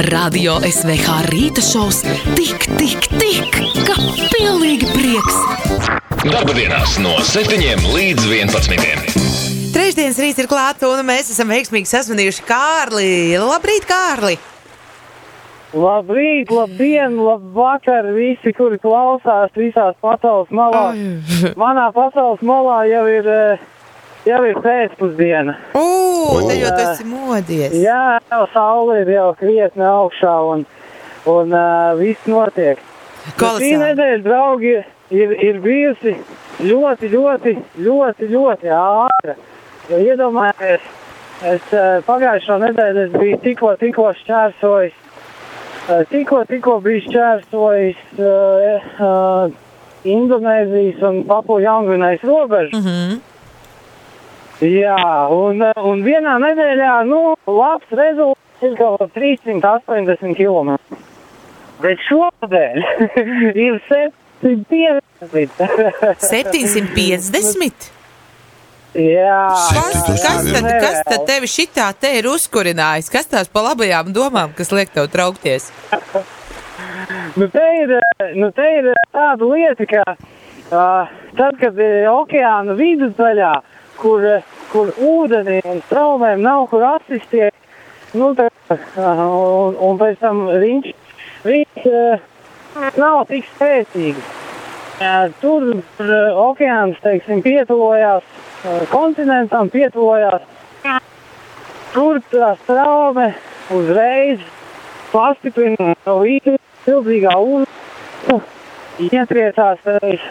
Radio SVH rīta šovs tik, ka pilnīgi prieks. Darbdienās no 7 līdz 11. Trešdienas rīts ir klāts, un mēs esam veiksmīgi sazvanījuši Kārli. Labrīt, Kārli! Labrīt, labdien, labvakar visi, kuri klausās visās pasaules malās. Manā pasaules malā jau ir pēcpusdiena. Te jau tu esi modies. Jā, saule ir jau krietni augšā un viss notiek. Šī nedēļa, draugi, ir bijusi ļoti ātra. Jo iedomājies, es pagājušo nedēļu biju tikko šķērsojis. Tikko biju šķērsojis Indonēzijas un Papua Jaungvinējas robežu. Jā, un vienā nedēļā, labs rezultāts ir kaut 380 km. Bet šodien ir 750. 750? Jā. Kas tad tevi šitā te ir uzkurinājis? Kas tās pa labajām domām, kas liek tev traukties? Te ir tāda lieta, ka tad, kad okeāna vidusdaļā, kur ūdenī un straumēm nav kur atsisties, un pēc tam viņš nav tik spēcīgs. Tur okeāns, teiksim, pietuvojās kontinentam, pietuvojās. Tur tā straume uzreiz pastiprina vīdu siltīgā ūdeni, ietriecās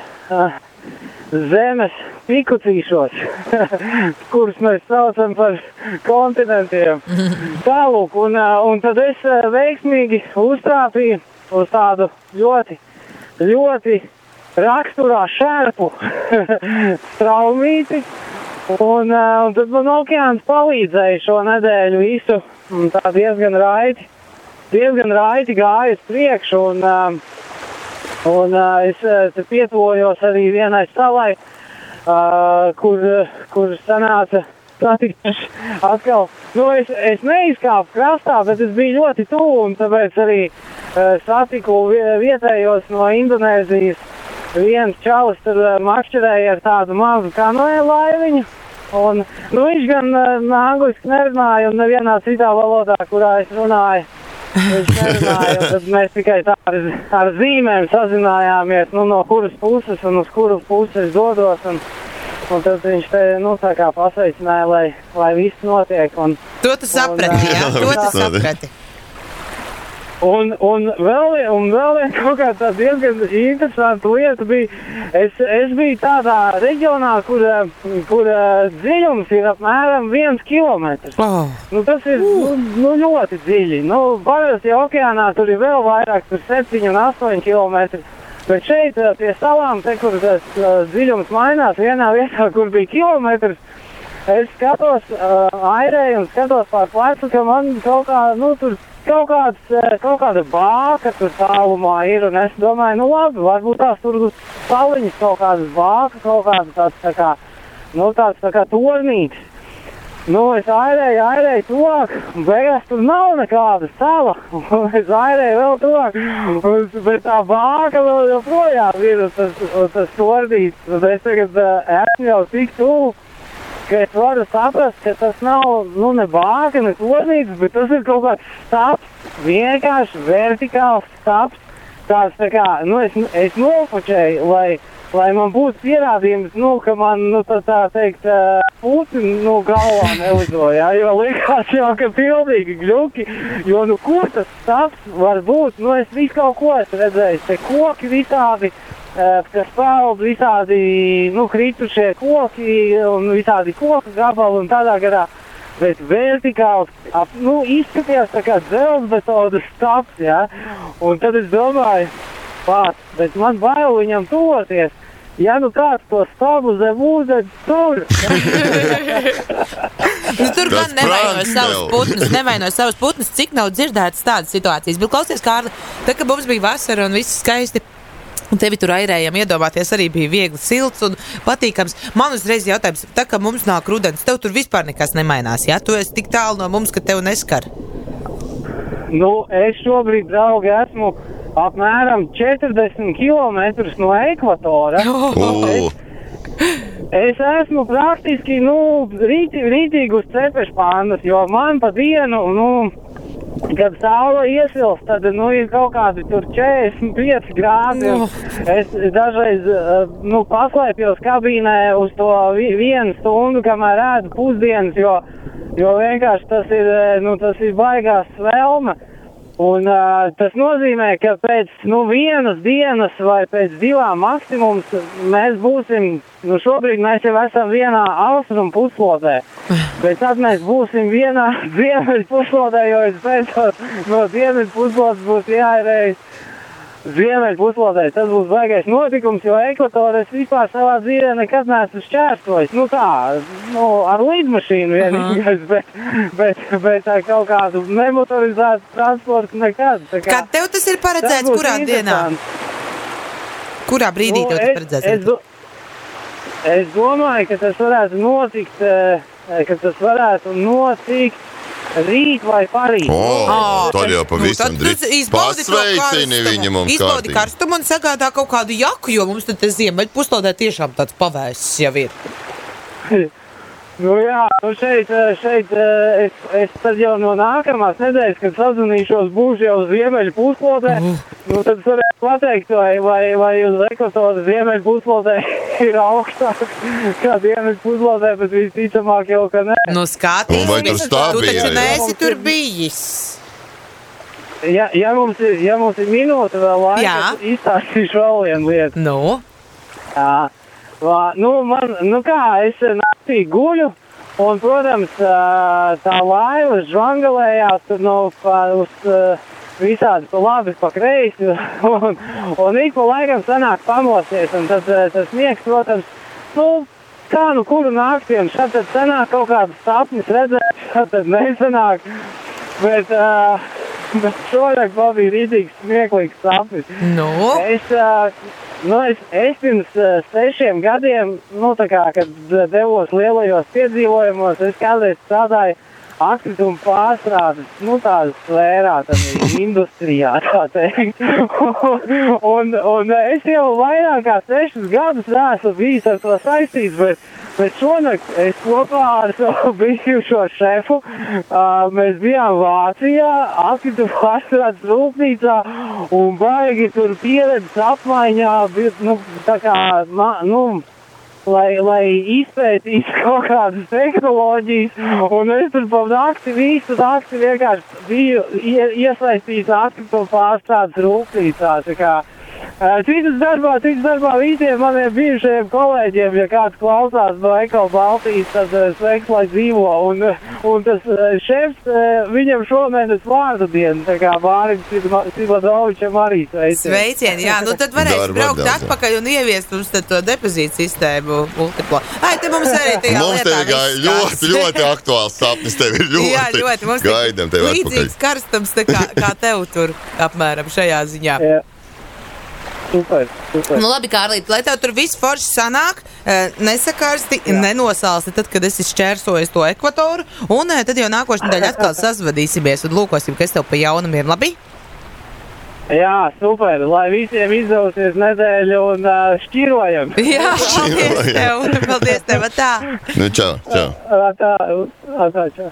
zemes pikucīšos, kurus mēs saucam par kontinentiem. Tālūk, un tad es veiksmīgi uztrāpīju uz tādu ļoti raksturā šērpu straumīti, un tad man okeāns palīdzēja šo nedēļu visu, un tā diezgan raiti gāja uz priekšu, un es pietuvojos arī vienai salai, kur sanāca satikties atkal. Es neizkāpu krastā, bet es biju ļoti tuvu, un tāpēc arī satiku vietējos no Indonēzijas. Viens čalis tur makšķerēja ar tādu mazu kanoja laiviņu, un viņš gan angliski nerunāja, un nevienā citā valodā, kurā es runāju, viņš nerunāja, un tad mēs tikai tā ar zīmēm sazinājāmies, no kuras puses un uz kuru puses dodos, un tad viņš te, tā kā pasveicināja, lai viss notiek. To tu saprati, jā? To tu saprati. Un vēl kaut kā tā diezgan interesanta lieta bija, es biju tādā reģionā, kur dziļums ir apmēram 1 kilometrs. Tas ir ļoti dziļi. Parasti okeānā tur ir vēl vairāk, tur 7 un 8 kilometri. Bet šeit pie salām, te, kur tas dziļums mainās, vienā vietā, kur bija kilometrs, es skatos airēju un skatos pār plecu, ka man kaut kā, tur kaut kāda bāka tur tālumā ir, un es domāju, labi, varbūt tās tur saliņas kaut kādas bāka, kaut kādas tāds tā kā tornītis. Es airēju tuvāk, un beigās tur nav nekāda sala, un es airēju vēl tuvāk, bet tā bāka vēl joprojām ir, un tas tornītis, un es tagad esmu jau tik tuvu, ka es varu saprast, ka tas nav, ne bāka, ne tornītis, bet tas ir kaut kāds staps, vienkārši vertikāls staps, tāds tā kā, es nofočēju, lai man būtu pierādījums, ka man, tā teikt, puci, galvā nelidoja, jo likās jau, ka pilnīgi gļuki, jo, kur tas staps var būt, es visu kaut ko esmu redzējis, te koki visādi, kas peld visādi, kritušie koki un visādi koku gabali un tādā garā, bet vertikāls, izskatījās tā kā dzelzbetonas staps, jā, un tad es domāju, bet man bail viņam tuvoties, ja kāds to stabu zem ūdens tur. Tur gan nevainoja savas putnas, cik nav dzirdētas tādas situācijas, bet klausies, Kārli, tad, kad mums bija vasara un viss skaisti, un tevi tur airējām iedomāties arī bija viegli silts un patīkams. Man uzreiz jautājums, tā kā mums nāk rudens, tev tur vispār nekas nemainās, jā? Tu esi tik tālu no mums, ka tev neskar. Es šobrīd, draugi, esmu apmēram 40 kilometrus no ekvatora. Es esmu praktiski, rītīgi uz cepešpānas, jo man pa dienu, kad saule iesilst, tad, ir kaut kādi tur 45 grādi. Es dažreiz, paslēpjos kabīnē uz to 1 stundu, kamēr ēdu pusdienas, jo vienkārši tas ir baigās svelme. Un tas nozīmē, ka pēc vienas dienas vai pēc 2 maksimums mēs būsim, šobrīd mēs jau esam vienā austrumu puslodē, bet tad mēs būsim vienā ziemeļu puslodē, jo es beidzot no dienvidu puslodes būs jāierējas ziemeļu puslodē. Tas būs baigais notikums, jo ekvatoru es vispār savā dzīvē nekad neesmu šķērsojis. Ar līdmašīnu vienīgais, bet kaut kādu nemotorizētu transportu nekad. Kad tev tas ir paredzēts, kurā dienā? Kurā brīdī tev tas paredzēts? Es domāju, ka tas varētu notikt rīt vai parīt. Tad jau pavisam drīz. Pasveicini viņu mums kārtīgi. Izbaudi karstumu un sagādā kaut kādu jaku, jo mums tad ziemeļu puslodē tiešām tāds pavēsis jau ir. Šeit es tad jau no nākamās nedēļas, kad sazvanīšos, būšu jau ziemeļu puslodē. Tad es varētu pateikt, vai uz ekvatoru ziemeļu puslodē ir augstāk kā dienvidu puslodē, bet visticamāk jau, ka nē. Skatīsimies, tu taču neesi tur bijis. Ja mums ir minūte vēl laika, tad izstāstīšu vēl vienu lietu. Es naktī guļu, un, protams, tā laiva žvangalējās uz visādi pa labi, pa kreisi, un ik pa laikam sanāk pamosties, un tad tas miegs, protams, kuru nakti, un šad tad sanāk kaut kādas sapnis redzēt, šad tad nesanāk, bet šodien bija rītīgs smieklīgs sapnis. Es pirms 6 gadiem, kad devos lielajos piedzīvojumos, es kādreiz strādāju atkritumu pārstrādes, tādas sfērā, industrijā, tā teikt. Un es jau vairāk kā 6 gadus neesmu bijis ar to saistīts, bet šonakt es kopā ar savu bijušo šefu, mēs bijām Vācijā, atkritumu pārstrādes rūpnīcā, un baigi tur pieredzes apmaiņā, lai izpētītu kaut kādas tehnoloģijas, un es tur pa visu nakti vienkārši biju iesaistīts atkritumu pārstrādes rūpnīcā. Citas darbā visiem maniem bijušajiem kolēģiem, ja kāds klausās no Eko Baltijas, tad sveiks, lai dzīvo. Un tas šefs, viņam šomēnes vārdu dienu, tā kā Mārim Sibadovičam arī sveicieni. Sveicieni, tad varēs braukt atpakaļ un ieviest mums to depozītu sistēmu multiplo. Te mums arī tajā lietā viss ļoti aktuāls sapnis, tev ir ļoti. Gaidam tev atpakaļ. Līdzīgs karstums, kā tev tur apmēram šajā ziņā. Jā. Super. Labi, Kārlīt, lai tev tur viss forši sanāk, nesakarsti, nenosālsti tad, kad esi šķērsojis to ekvatoru, un tad jau nākošais nedēļa atkal sazvadīsimies un lūkosim, kas tev pa jaunam ir, labi? Jā, super, lai visiem izdosies nedēļu un šķirojam. Jā, paldies tev, tā. Čau. Tā, čau.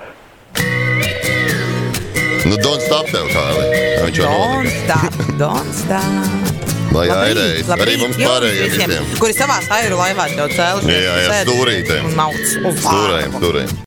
Don't stop tev, Kārli. Don't stop. Lai airējas, arī mums pārējiem visiem. Kuri savās airu laivās jau cēlušies. Jā, stūrītēm. Un mauc. Stūrējiem.